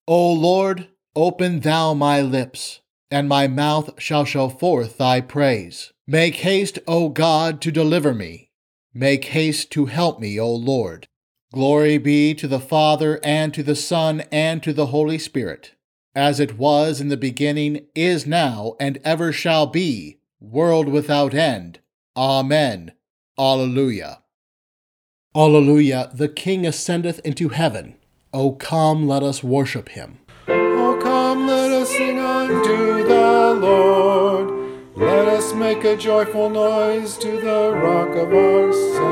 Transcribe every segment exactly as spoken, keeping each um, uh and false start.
O Lord, open thou my lips, and my mouth shall show forth thy praise. Make haste, O God, to deliver me. Make haste to help me, O Lord. Glory be to the Father, and to the Son, and to the Holy Spirit, as it was in the beginning, is now, and ever shall be, world without end. Amen. Alleluia. Alleluia. The King ascendeth into heaven. O come, let us worship him. O come, let us sing unto the Lord. Let us make a joyful noise to the rock of our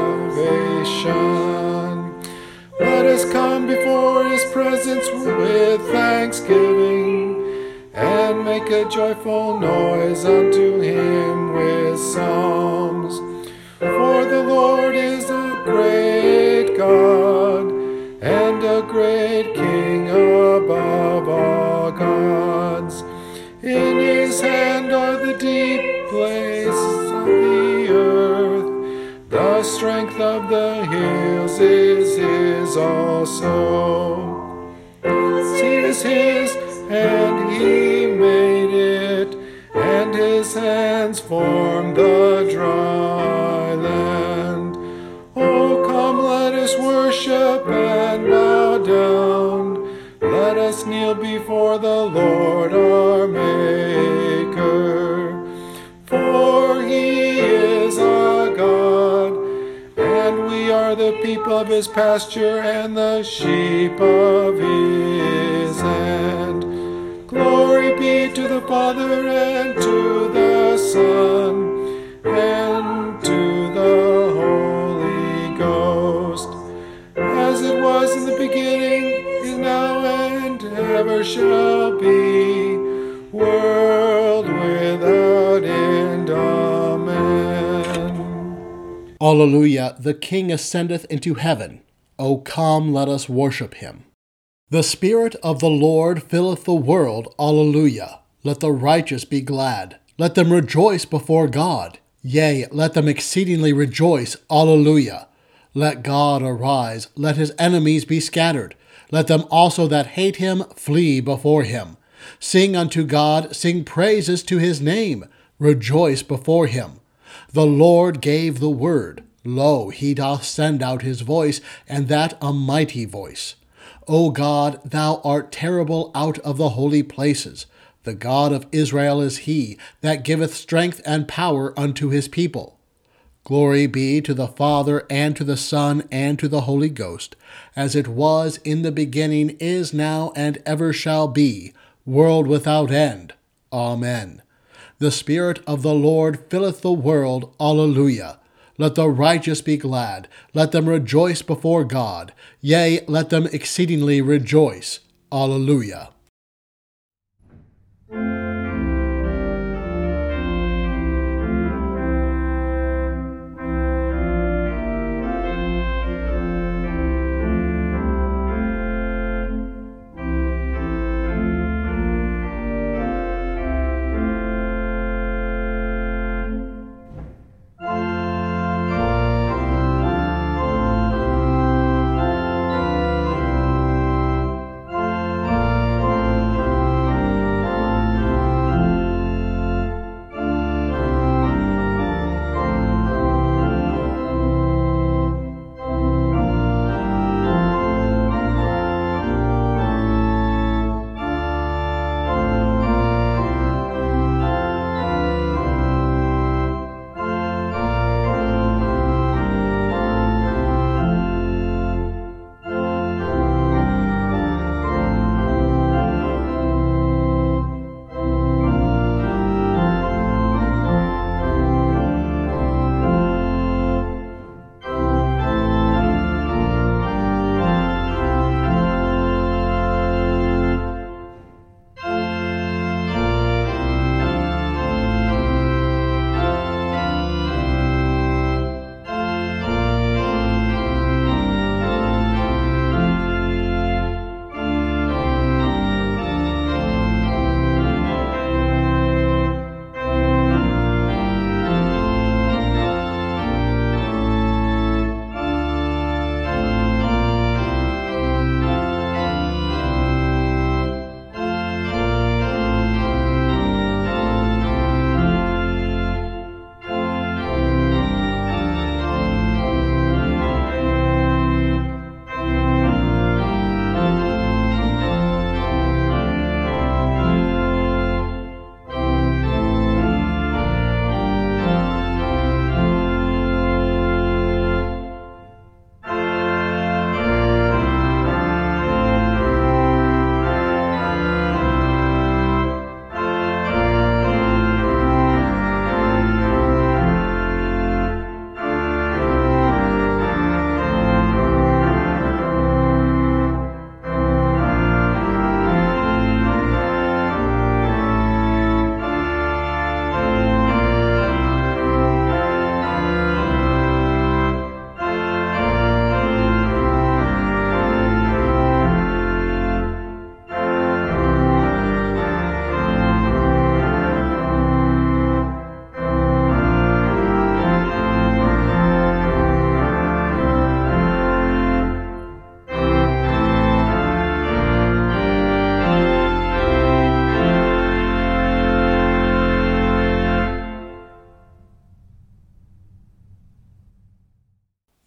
salvation. Let us come before his presence with thanksgiving, and make a joyful noise unto him with psalms. For the Lord is a great God, and a great King above all gods. In his hand are the deep places of the earth. The strength of the hills is his also. Sea is his, and he made it, and his hands formed the dry land. Oh, come, let us worship and bow down. Let us kneel before the Lord our Maker. For he is our God, and we are the people of his pasture and the sheep of his hand. Glory be to the Father, and to the Son, and to the Holy Ghost, as it was in the beginning, is now, and ever shall be, world without end. Amen. Alleluia. The King ascendeth into heaven. O come, let us worship him. The Spirit of the Lord filleth the world. Alleluia. Let the righteous be glad. Let them rejoice before God. Yea, let them exceedingly rejoice. Alleluia. Let God arise. Let his enemies be scattered. Let them also that hate him flee before him. Sing unto God, sing praises to his name. Rejoice before him. The Lord gave the word. Lo, he doth send out his voice, and that a mighty voice. O God, thou art terrible out of the holy places. The God of Israel is he that giveth strength and power unto his people. Glory be to the Father, and to the Son, and to the Holy Ghost, as it was in the beginning, is now, and ever shall be, world without end. Amen. The Spirit of the Lord filleth the world. Alleluia. Let the righteous be glad. Let them rejoice before God. Yea, let them exceedingly rejoice. Alleluia.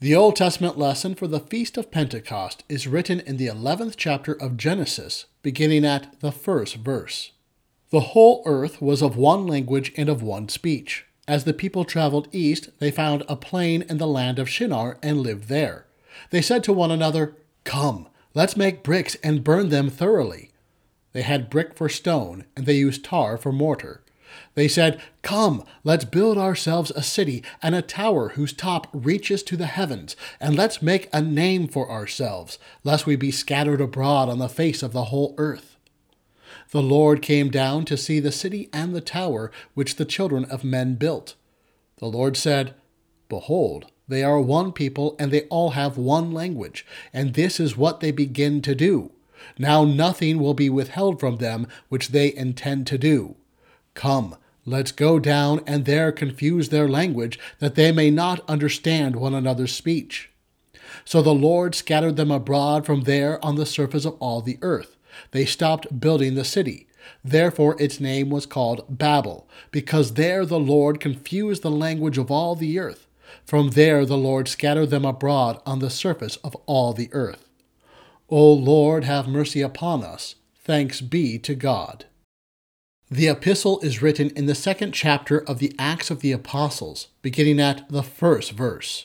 The Old Testament lesson for the Feast of Pentecost is written in the eleventh chapter of Genesis, beginning at the first verse. The whole earth was of one language and of one speech. As the people traveled east, they found a plain in the land of Shinar and lived there. They said to one another, "Come, let's make bricks and burn them thoroughly." They had brick for stone, and they used tar for mortar. They said, "Come, let's build ourselves a city and a tower whose top reaches to the heavens, and let's make a name for ourselves, lest we be scattered abroad on the face of the whole earth." The Lord came down to see the city and the tower which the children of men built. The Lord said, "Behold, they are one people, and they all have one language, and this is what they begin to do. Now nothing will be withheld from them which they intend to do. Come, let's go down and there confuse their language, that they may not understand one another's speech." So the Lord scattered them abroad from there on the surface of all the earth. They stopped building the city. Therefore its name was called Babel, because there the Lord confused the language of all the earth. From there the Lord scattered them abroad on the surface of all the earth. O Lord, have mercy upon us. Thanks be to God. The epistle is written in the second chapter of the Acts of the Apostles, beginning at the first verse.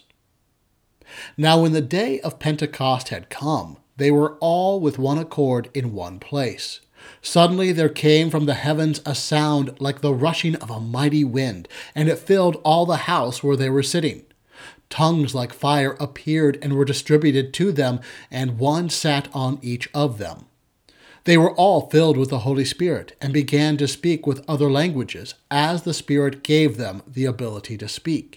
Now when the day of Pentecost had come, they were all with one accord in one place. Suddenly there came from the heavens a sound like the rushing of a mighty wind, and it filled all the house where they were sitting. Tongues like fire appeared and were distributed to them, and one sat on each of them. They were all filled with the Holy Spirit and began to speak with other languages, as the Spirit gave them the ability to speak.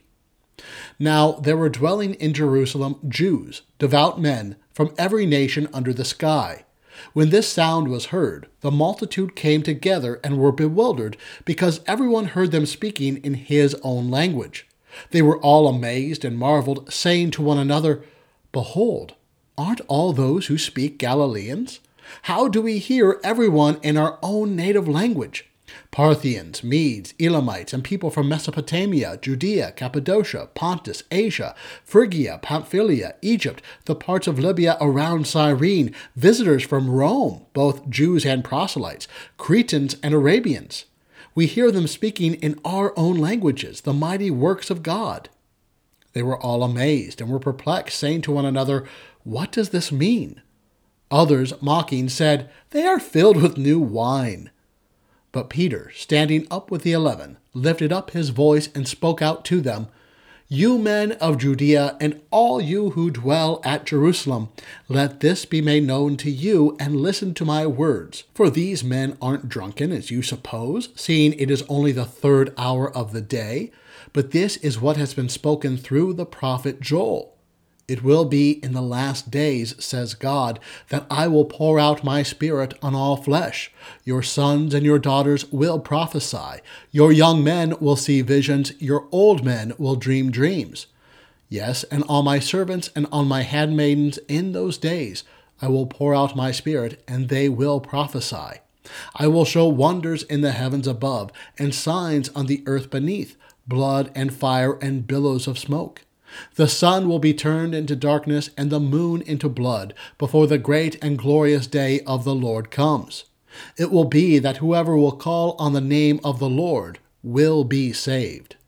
Now there were dwelling in Jerusalem Jews, devout men, from every nation under the sky. When this sound was heard, the multitude came together and were bewildered, because everyone heard them speaking in his own language. They were all amazed and marveled, saying to one another, "Behold, aren't all those who speak Galileans? How do we hear everyone in our own native language? Parthians, Medes, Elamites, and people from Mesopotamia, Judea, Cappadocia, Pontus, Asia, Phrygia, Pamphylia, Egypt, the parts of Libya around Cyrene, visitors from Rome, both Jews and proselytes, Cretans and Arabians. We hear them speaking in our own languages the mighty works of God." They were all amazed and were perplexed, saying to one another, "What does this mean?" Others, mocking, said, "They are filled with new wine." But Peter, standing up with the eleven, lifted up his voice and spoke out to them, "You men of Judea, and all you who dwell at Jerusalem, let this be made known to you, and listen to my words. For these men aren't drunken, as you suppose, seeing it is only the third hour of the day. But this is what has been spoken through the prophet Joel. It will be in the last days, says God, that I will pour out my Spirit on all flesh. Your sons and your daughters will prophesy. Your young men will see visions. Your old men will dream dreams. Yes, and on my servants and on my handmaidens in those days I will pour out my Spirit, and they will prophesy. I will show wonders in the heavens above, and signs on the earth beneath, blood and fire and billows of smoke. The sun will be turned into darkness and the moon into blood before the great and glorious day of the Lord comes. It will be that whoever will call on the name of the Lord will be saved.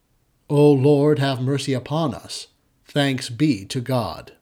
O Lord, have mercy upon us. Thanks be to God.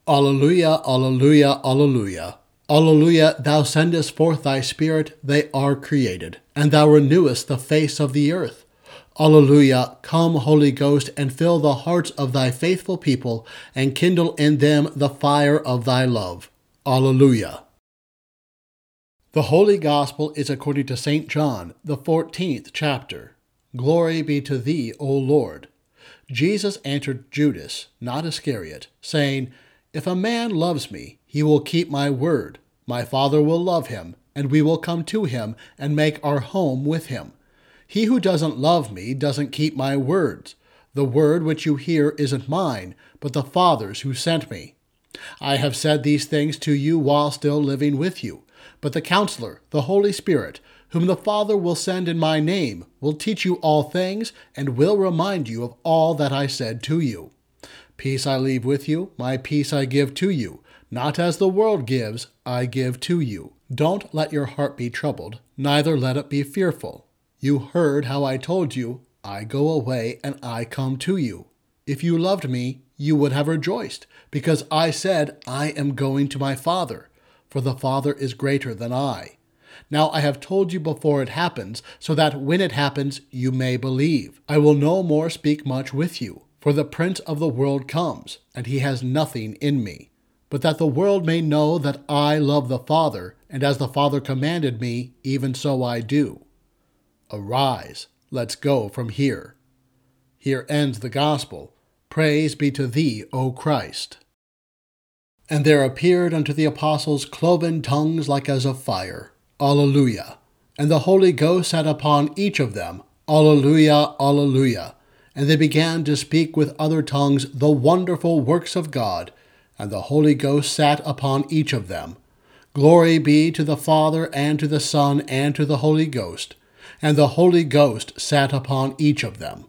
Alleluia, alleluia, alleluia. Alleluia, thou sendest forth thy Spirit, they are created, and thou renewest the face of the earth. Alleluia, come, Holy Ghost, and fill the hearts of thy faithful people, and kindle in them the fire of thy love. Alleluia. The Holy Gospel is according to Saint John, the fourteenth chapter. Glory be to thee, O Lord. Jesus answered Judas, not Iscariot, saying, If a man loves me, he will keep my word. My Father will love him, and we will come to him and make our home with him. He who doesn't love me doesn't keep my words. The word which you hear isn't mine, but the Father's who sent me. I have said these things to you while still living with you. But the Counselor, the Holy Spirit, whom the Father will send in my name, will teach you all things, and will remind you of all that I said to you. Peace I leave with you, my peace I give to you. Not as the world gives, I give to you. Don't let your heart be troubled, neither let it be fearful. You heard how I told you, I go away and I come to you. If you loved me, you would have rejoiced, because I said, I am going to my Father, for the Father is greater than I. Now I have told you before it happens, so that when it happens you may believe. I will no more speak much with you, for the Prince of the world comes, and he has nothing in me. But that the world may know that I love the Father, and as the Father commanded me, even so I do. Arise, let's go from here. Here ends the Gospel. Praise be to thee, O Christ. And there appeared unto the apostles cloven tongues like as of fire. Alleluia. And the Holy Ghost sat upon each of them. Alleluia, alleluia. And they began to speak with other tongues the wonderful works of God. And the Holy Ghost sat upon each of them. Glory be to the Father, and to the Son, and to the Holy Ghost. And the Holy Ghost sat upon each of them.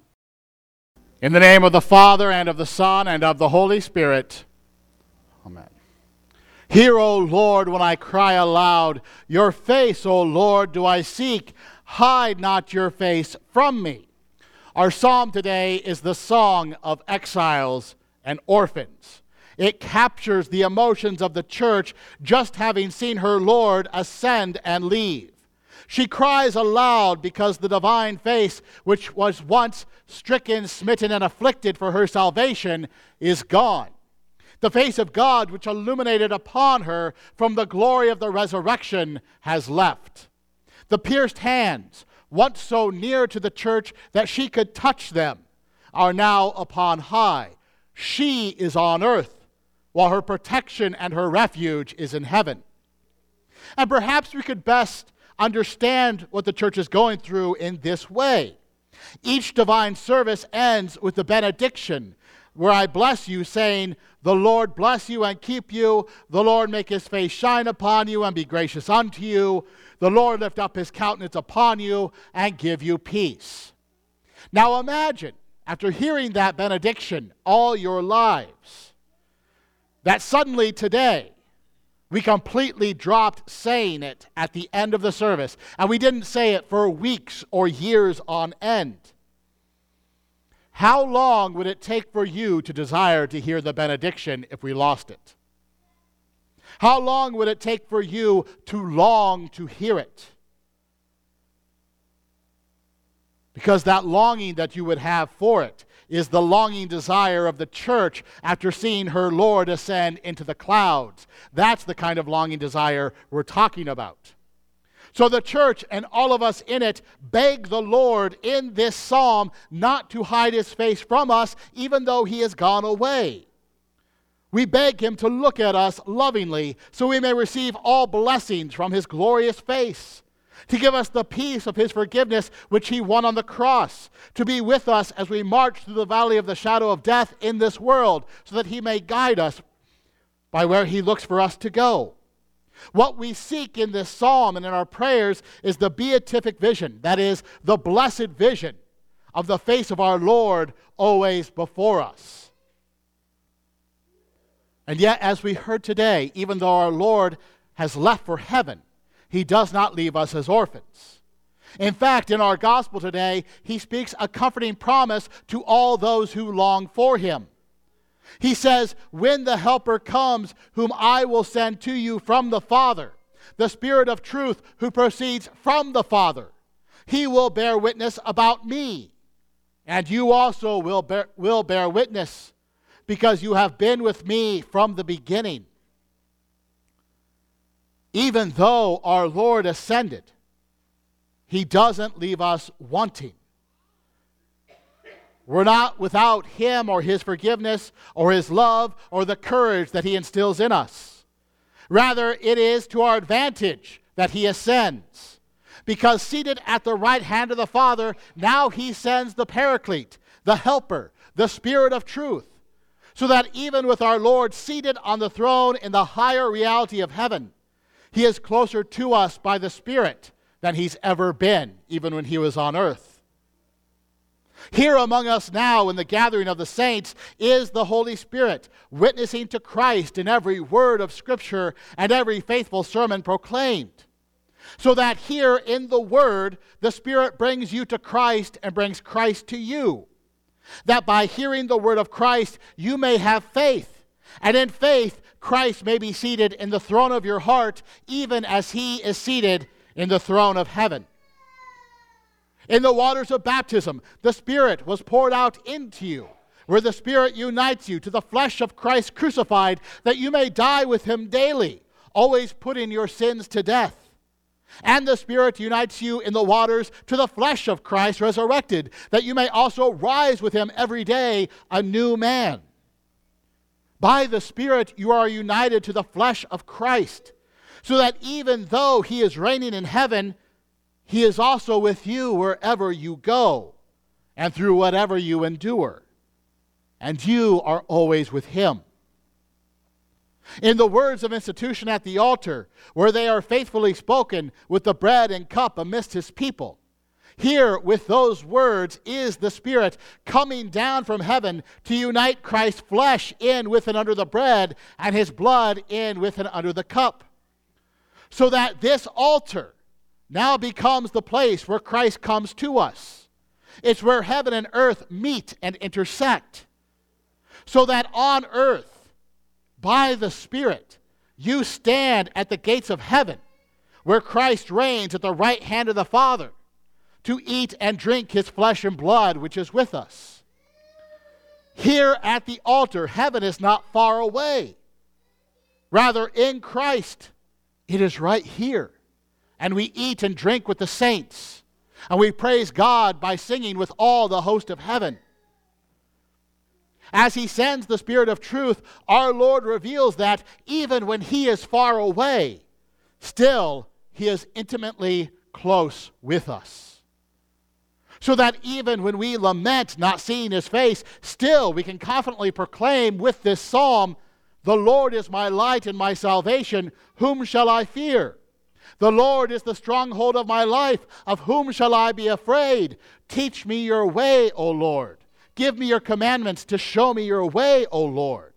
In the name of the Father, and of the Son, and of the Holy Spirit. Amen. Hear, O Lord, when I cry aloud. Your face, O Lord, do I seek. Hide not your face from me. Our psalm today is the song of exiles and orphans. It captures the emotions of the church just having seen her Lord ascend and leave. She cries aloud because the divine face, which was once stricken, smitten, and afflicted for her salvation, is gone. The face of God, which illuminated upon her from the glory of the resurrection, has left. The pierced hands, once so near to the church that she could touch them, are now upon high. She is on earth, while her protection and her refuge is in heaven. And perhaps we could best understand what the church is going through in this way. Each divine service ends with the benediction, where I bless you, saying, The Lord bless you and keep you. The Lord make his face shine upon you and be gracious unto you. The Lord lift up his countenance upon you and give you peace. Now imagine, after hearing that benediction all your lives, that suddenly today, we completely dropped saying it at the end of the service, and we didn't say it for weeks or years on end. How long would it take for you to desire to hear the benediction if we lost it? How long would it take for you to long to hear it? Because that longing that you would have for it is the longing desire of the church after seeing her Lord ascend into the clouds. That's the kind of longing desire we're talking about. So the church and all of us in it beg the Lord in this psalm not to hide his face from us, even though he has gone away. We beg him to look at us lovingly so we may receive all blessings from his glorious face, to give us the peace of his forgiveness which he won on the cross, to be with us as we march through the valley of the shadow of death in this world, so that he may guide us by where he looks for us to go. What we seek in this psalm and in our prayers is the beatific vision, that is, the blessed vision of the face of our Lord always before us. And yet, as we heard today, even though our Lord has left for heaven, he does not leave us as orphans. In fact, in our gospel today, he speaks a comforting promise to all those who long for him. He says, when the Helper comes, whom I will send to you from the Father, the Spirit of truth who proceeds from the Father, he will bear witness about me. And you also will bear, will bear witness, because you have been with me from the beginning. Even though our Lord ascended, he doesn't leave us wanting. We're not without him or his forgiveness or his love or the courage that he instills in us. Rather, it is to our advantage that he ascends. Because seated at the right hand of the Father, now he sends the Paraclete, the Helper, the Spirit of truth, so that even with our Lord seated on the throne in the higher reality of heaven, he is closer to us by the Spirit than he's ever been, even when he was on earth. Here among us now in the gathering of the saints is the Holy Spirit, witnessing to Christ in every word of Scripture and every faithful sermon proclaimed. So that here in the Word, the Spirit brings you to Christ and brings Christ to you. That by hearing the word of Christ, you may have faith. And in faith, Christ may be seated in the throne of your heart, even as he is seated in the throne of heaven. In the waters of baptism, the Spirit was poured out into you, where the Spirit unites you to the flesh of Christ crucified, that you may die with him daily, always putting your sins to death. And the Spirit unites you in the waters to the flesh of Christ resurrected, that you may also rise with him every day a new man. By the Spirit you are united to the flesh of Christ, so that even though he is reigning in heaven, he is also with you wherever you go and through whatever you endure. And you are always with him. In the words of institution at the altar, where they are faithfully spoken with the bread and cup amidst his people, here with those words is the Spirit coming down from heaven to unite Christ's flesh in with and under the bread and his blood in with and under the cup. So that this altar now becomes the place where Christ comes to us. It's where heaven and earth meet and intersect. So that on earth, by the Spirit, you stand at the gates of heaven, where Christ reigns at the right hand of the Father, to eat and drink his flesh and blood, which is with us. Here at the altar, heaven is not far away. Rather, in Christ, it is right here. And we eat and drink with the saints. And we praise God by singing with all the host of heaven. As he sends the Spirit of truth, our Lord reveals that even when he is far away, still he is intimately close with us. So that even when we lament not seeing his face, still we can confidently proclaim with this psalm, "The Lord is my light and my salvation, whom shall I fear? The Lord is the stronghold of my life, of whom shall I be afraid? Teach me your way, O Lord. Give me your commandments to show me your way, O Lord."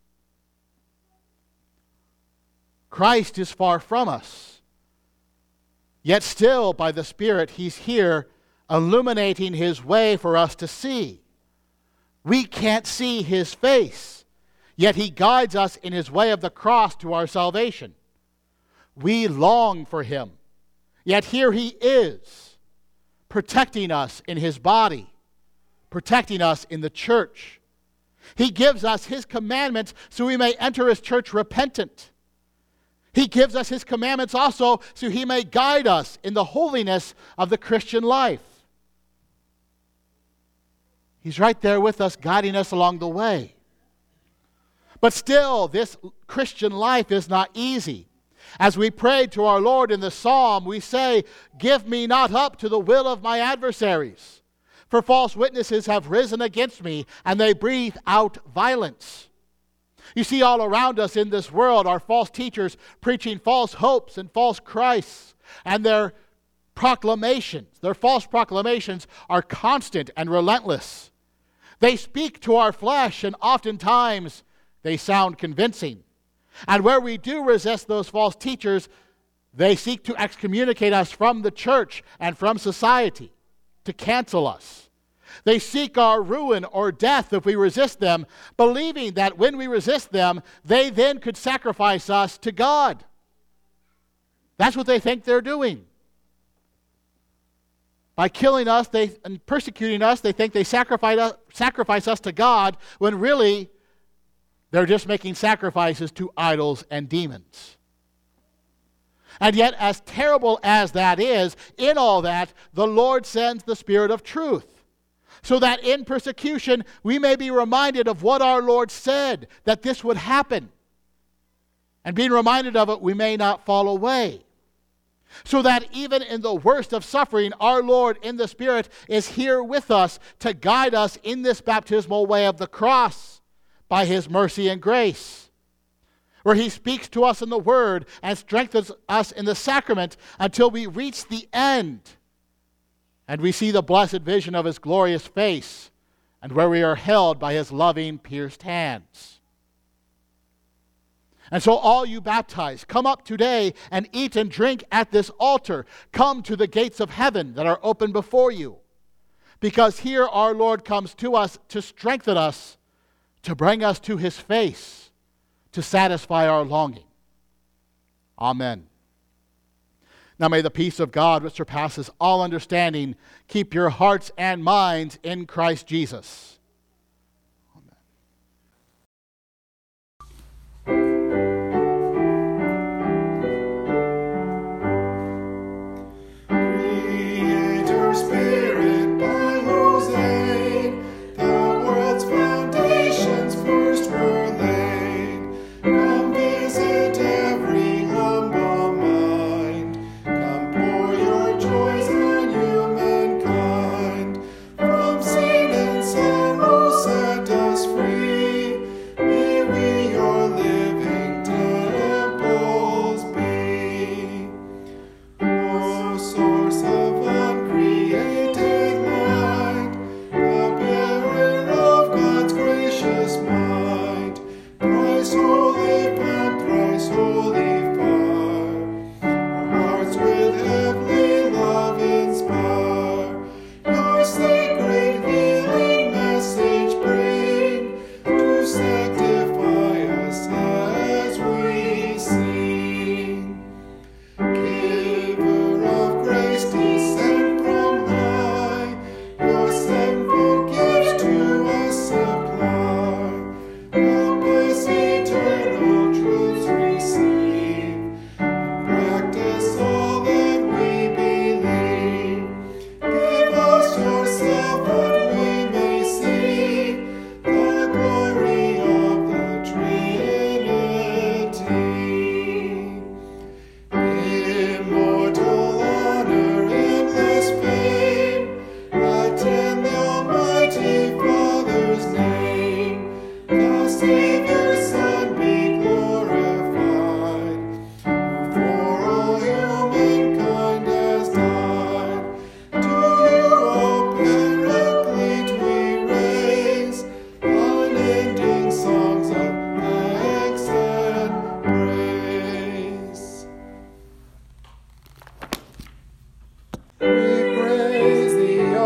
Christ is far from us, yet still by the Spirit he's here illuminating his way for us to see. We can't see his face, yet he guides us in his way of the cross to our salvation. We long for him, yet here he is, protecting us in his body, protecting us in the church. He gives us his commandments so we may enter his church repentant. He gives us his commandments also so he may guide us in the holiness of the Christian life. He's right there with us, guiding us along the way. But still, this Christian life is not easy. As we prayed to our Lord in the psalm, we say, "Give me not up to the will of my adversaries. For false witnesses have risen against me, and they breathe out violence." You see, all around us in this world are false teachers preaching false hopes and false Christs, and their proclamations, their false proclamations are constant and relentless. They speak to our flesh, and oftentimes they sound convincing. And where we do resist those false teachers, they seek to excommunicate us from the church and from society, to cancel us. They seek our ruin or death if we resist them, believing that when we resist them, they then could sacrifice us to God. That's what they think they're doing. By killing us they, and persecuting us, they think they sacrifice us, sacrifice us to God, when really they're just making sacrifices to idols and demons. And yet, as terrible as that is, in all that, the Lord sends the Spirit of truth, so that in persecution we may be reminded of what our Lord said, that this would happen. And being reminded of it, we may not fall away. So that even in the worst of suffering, our Lord in the Spirit is here with us to guide us in this baptismal way of the cross by His mercy and grace, where He speaks to us in the Word and strengthens us in the sacrament until we reach the end and we see the blessed vision of His glorious face, and where we are held by His loving, pierced hands. And so all you baptized, come up today and eat and drink at this altar. Come to the gates of heaven that are open before you, because here our Lord comes to us to strengthen us, to bring us to His face, to satisfy our longing. Amen. Now may the peace of God, which surpasses all understanding, keep your hearts and minds in Christ Jesus.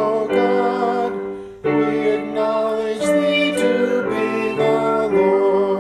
Acknowledge thee to be the Lord.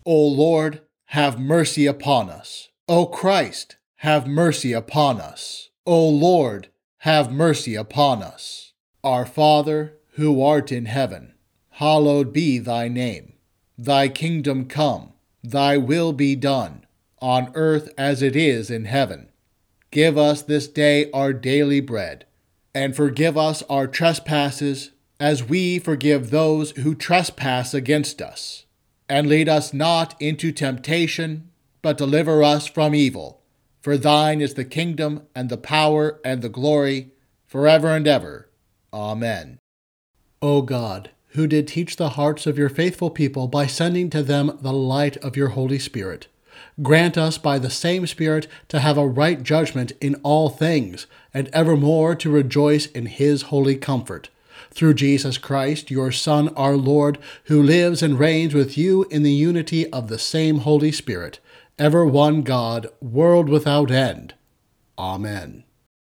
O Lord, have mercy upon us. O Christ, have mercy upon us. O Lord, have mercy upon us. Our Father, who art in heaven, hallowed be thy name. Thy kingdom come, thy will be done, on earth as it is in heaven. Give us this day our daily bread, and forgive us our trespasses, as we forgive those who trespass against us. And lead us not into temptation, but deliver us from evil. For thine is the kingdom, and the power, and the glory, forever and ever. Amen. O God, who did teach the hearts of your faithful people by sending to them the light of your Holy Spirit, grant us by the same Spirit to have a right judgment in all things, and evermore to rejoice in his holy comfort. Through Jesus Christ, your Son, our Lord, who lives and reigns with you in the unity of the same Holy Spirit, ever one God, world without end. Amen.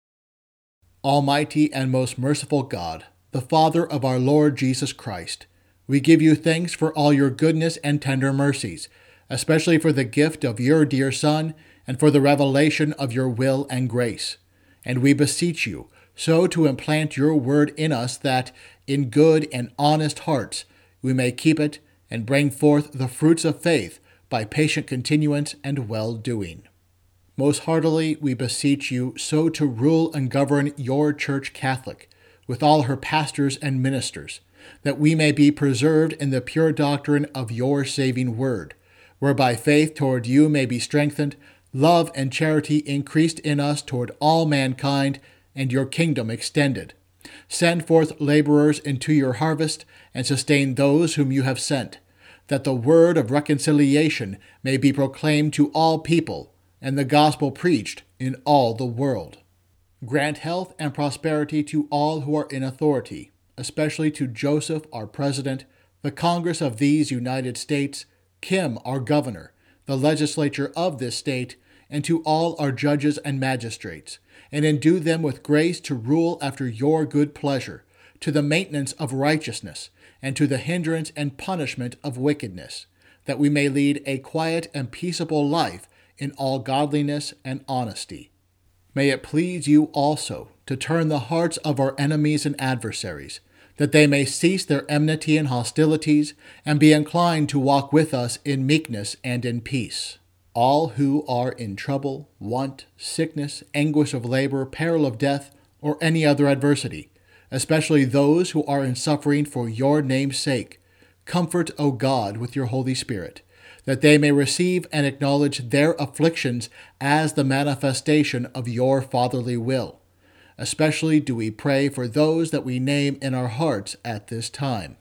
Almighty and most merciful God, the Father of our Lord Jesus Christ, we give you thanks for all your goodness and tender mercies, especially for the gift of your dear Son and for the revelation of your will and grace. And we beseech you so to implant your word in us that, in good and honest hearts, we may keep it and bring forth the fruits of faith by patient continuance and well-doing. Most heartily we beseech you so to rule and govern your Church Catholic, with all her pastors and ministers, that we may be preserved in the pure doctrine of your saving word, whereby faith toward you may be strengthened, love and charity increased in us toward all mankind, and your kingdom extended. Send forth laborers into your harvest, and sustain those whom you have sent, that the word of reconciliation may be proclaimed to all people, and the gospel preached in all the world. Grant health and prosperity to all who are in authority, especially to Joseph, our President, the Congress of these United States, Kim, our Governor, the legislature of this state, and to all our judges and magistrates, and endue them with grace to rule after your good pleasure, to the maintenance of righteousness, and to the hindrance and punishment of wickedness, that we may lead a quiet and peaceable life in all godliness and honesty. May it please you also to turn the hearts of our enemies and adversaries, that they may cease their enmity and hostilities, and be inclined to walk with us in meekness and in peace. All who are in trouble, want, sickness, anguish of labor, peril of death, or any other adversity, especially those who are in suffering for your name's sake, comfort, O God, with your Holy Spirit, that they may receive and acknowledge their afflictions as the manifestation of your fatherly will. Especially do we pray for those that we name in our hearts at this time.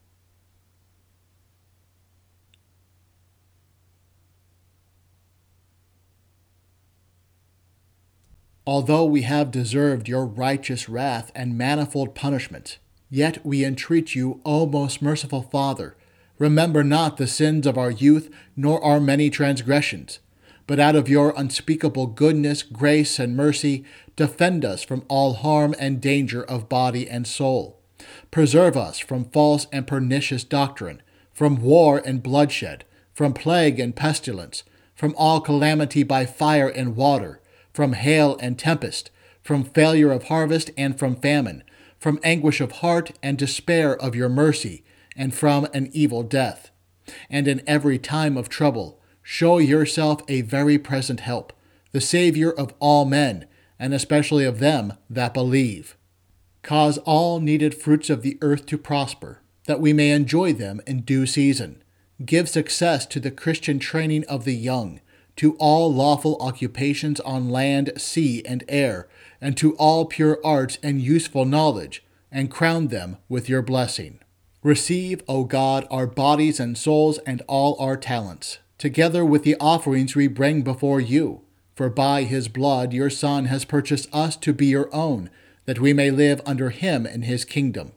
Although we have deserved your righteous wrath and manifold punishments, yet we entreat you, O most merciful Father, remember not the sins of our youth, nor our many transgressions, but out of your unspeakable goodness, grace, and mercy, defend us from all harm and danger of body and soul. Preserve us from false and pernicious doctrine, from war and bloodshed, from plague and pestilence, from all calamity by fire and water, from hail and tempest, from failure of harvest and from famine, from anguish of heart and despair of your mercy, and from an evil death. And in every time of trouble, show yourself a very present help, the Savior of all men, and especially of them that believe. Cause all needed fruits of the earth to prosper, that we may enjoy them in due season. Give success to the Christian training of the young, to all lawful occupations on land, sea, and air, and to all pure arts and useful knowledge, and crown them with your blessing. Receive, O God, our bodies and souls and all our talents, together with the offerings we bring before you. For by his blood your Son has purchased us to be your own, that we may live under him in his kingdom.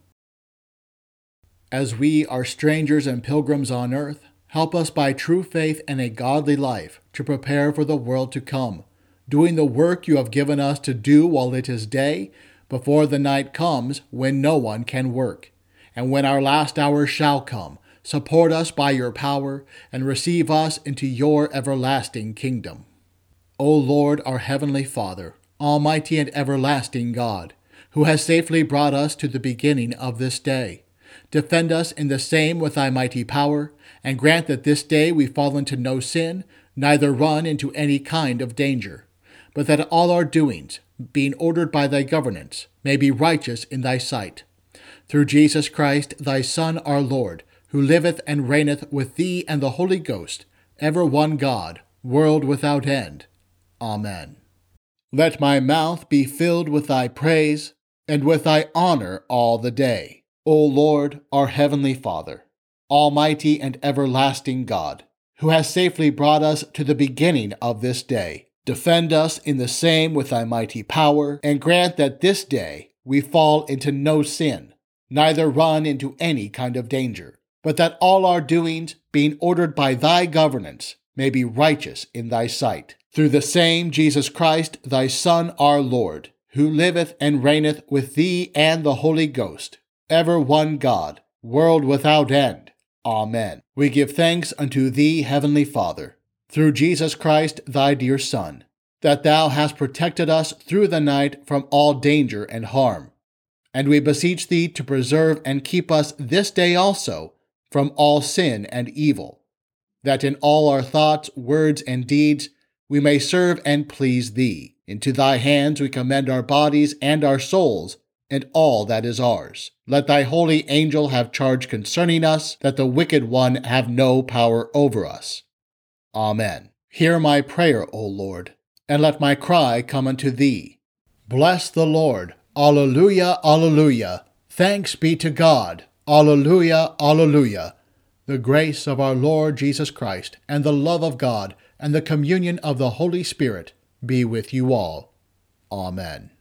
As we are strangers and pilgrims on earth, help us by true faith and a godly life to prepare for the world to come, doing the work you have given us to do while it is day, before the night comes when no one can work. And when our last hour shall come, Support us by your power, and receive us into your everlasting kingdom. O Lord, our heavenly Father, almighty and everlasting God, who has safely brought us to the beginning of this day, defend us in the same with thy mighty power, and grant that this day we fall into no sin, neither run into any kind of danger, but that all our doings, being ordered by thy governance, may be righteous in thy sight. Through Jesus Christ, thy Son, our Lord, who liveth and reigneth with thee and the Holy Ghost, ever one God, world without end. Amen. Let my mouth be filled with thy praise, and with thy honor all the day. O Lord, our heavenly Father, almighty and everlasting God, who has safely brought us to the beginning of this day, defend us in the same with thy mighty power, and grant that this day we fall into no sin, neither run into any kind of danger, but that all our doings, being ordered by thy governance, may be righteous in thy sight. Through the same Jesus Christ, thy Son, our Lord, who liveth and reigneth with thee and the Holy Ghost, ever one God, world without end. Amen. We give thanks unto thee, heavenly Father, through Jesus Christ, thy dear Son, that thou hast protected us through the night from all danger and harm. And we beseech thee to preserve and keep us this day also from all sin and evil, that in all our thoughts, words, and deeds we may serve and please thee. Into thy hands we commend our bodies and our souls, and all that is ours. Let thy holy angel have charge concerning us, that the wicked one have no power over us. Amen. Hear my prayer, O Lord, and let my cry come unto thee. Bless the Lord. Alleluia, alleluia. Thanks be to God. Alleluia, alleluia. The grace of our Lord Jesus Christ, and the love of God, and the communion of the Holy Spirit be with you all. Amen.